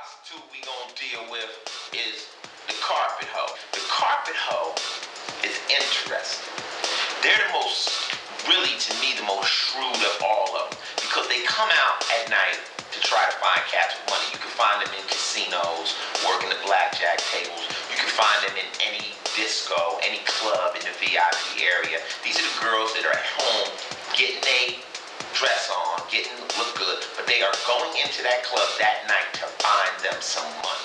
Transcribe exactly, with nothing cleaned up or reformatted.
prostitute we gonna deal with is the carpet hoe. The carpet hoe is interesting. They're the most, really to me, the most shrewd of all of them because they come out at night to try to find cats with money. You can find them in casinos, working the blackjack tables. You can find them in any disco, any club in the V I P area. These are the girls that are at home getting a dress on, getting look good, but they are going into that club that night to find them some money.